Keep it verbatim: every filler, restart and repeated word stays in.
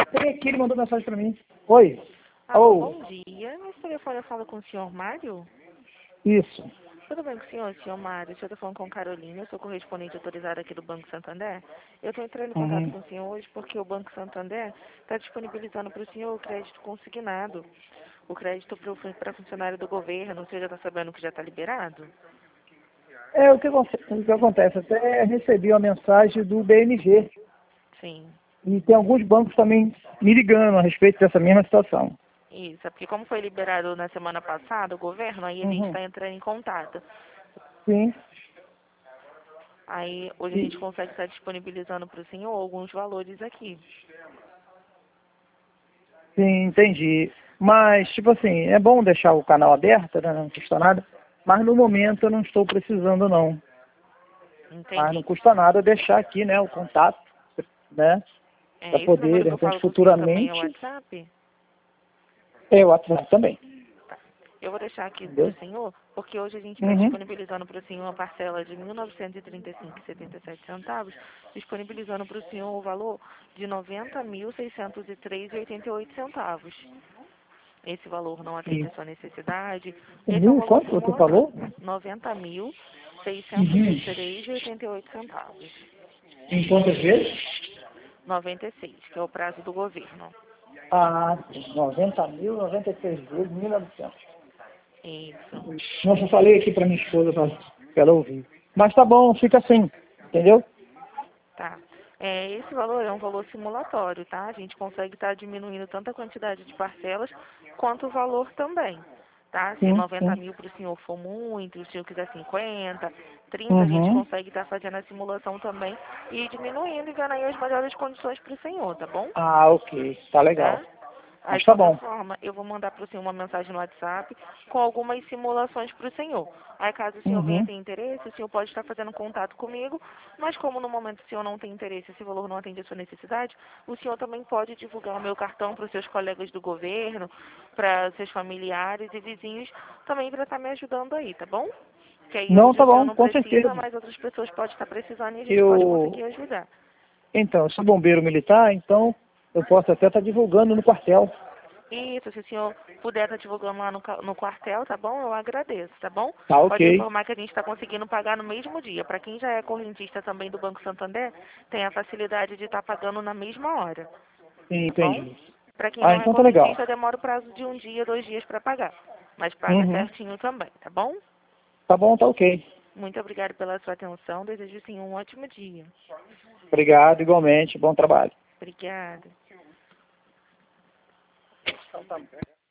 Tem aqui, ele mandou mensagem para mim. Oi. Alô, Oh. bom dia. Nesse telefone eu falo com o senhor Mário? Isso. Tudo bem com o senhor, senhor Mário? Eu estou falando com Carolina, eu sou correspondente autorizada aqui do Banco Santander. Eu estou entrando em contato Uhum. com o senhor hoje porque o Banco Santander está disponibilizando para o senhor o crédito consignado. O crédito para funcionário do governo, você já está sabendo que já está liberado? É, o que, aconte- o que acontece? Até recebi uma mensagem do B M G. Sim. E tem alguns bancos também me ligando a respeito dessa mesma situação. Isso, é porque como foi liberado na semana passada, o governo, aí a gente Uhum. está entrando em contato. Sim. Aí hoje a gente E, consegue estar disponibilizando para o senhor alguns valores aqui. sim, entendi. Mas, tipo assim, é bom deixar o canal aberto, né? Não custa nada. Mas no momento eu não estou precisando, não. Mas não Entendi. custa nada deixar aqui, né, o contato, né? É, Para esse poder, número de que eu repente, falo com o senhor também é o futuramente, WhatsApp? é o WhatsApp também. Eu vou deixar aqui para o Entendeu? senhor, porque hoje a gente está Uhum. disponibilizando para o senhor uma parcela de mil novecentos e trinta e cinco reais e setenta e sete centavos, disponibilizando para o senhor o valor de noventa mil seiscentos e três reais e oitenta e oito centavos. Esse valor não atende E a sua necessidade. Esse é um mil, valor quanto você simulatório. falou? noventa mil seiscentos e Uhum. três reais e oitenta e oito centavos. Em quantas vezes? noventa e seis, que é o prazo do governo. Ah, sim. noventa mil, noventa e três vezes, mil e novecentos. Isso. Nossa, eu falei aqui para minha esposa para ela ouvir. Mas tá bom, fica assim, entendeu? Tá. É, esse valor é um valor simulatório, tá? A gente consegue estar diminuindo tanto a quantidade de parcelas quanto o valor também, tá? Se Sim, noventa sim. mil para o senhor for muito, se o senhor quiser cinquenta, trinta, a gente Uhum. consegue estar fazendo a simulação também e diminuindo e vendo aí as melhores condições para o senhor, tá bom? Ah, ok. Tá legal. Tá? Aí, Mas de tá qualquer bom. forma, eu vou mandar para o senhor uma mensagem no WhatsApp com algumas simulações para o senhor. Aí, caso o senhor venha Uhum. ter interesse, o senhor pode estar fazendo contato comigo, mas como no momento o senhor não tem interesse, esse valor não atende a sua necessidade, o senhor também pode divulgar o meu cartão para os seus colegas do governo, para seus familiares e vizinhos, também para estar me ajudando aí, tá bom? Que aí Não, hoje tá o senhor bom, não com precisa, certeza. mas outras pessoas podem estar precisando e a gente pode Eu, conseguir ajudar. então, eu sou bombeiro militar, então eu posso até estar divulgando no quartel. Isso, se o senhor puder estar divulgando lá no, ca- no quartel, tá bom? Eu agradeço, tá bom? Tá Pode ok. informar que a gente está conseguindo pagar no mesmo dia. Para quem já é correntista também do Banco Santander, tem a facilidade de estar pagando na mesma hora, Sim, tá bom? entendi. Para quem Ah, não é então tá legal. correntista, demora o prazo de um dia, dois dias para pagar. Mas paga Uhum. certinho também, tá bom? Tá bom, tá ok. Muito obrigada pela sua atenção. Desejo sim um ótimo dia. Obrigado, igualmente. Bom trabalho. Obrigada. Então tá bom.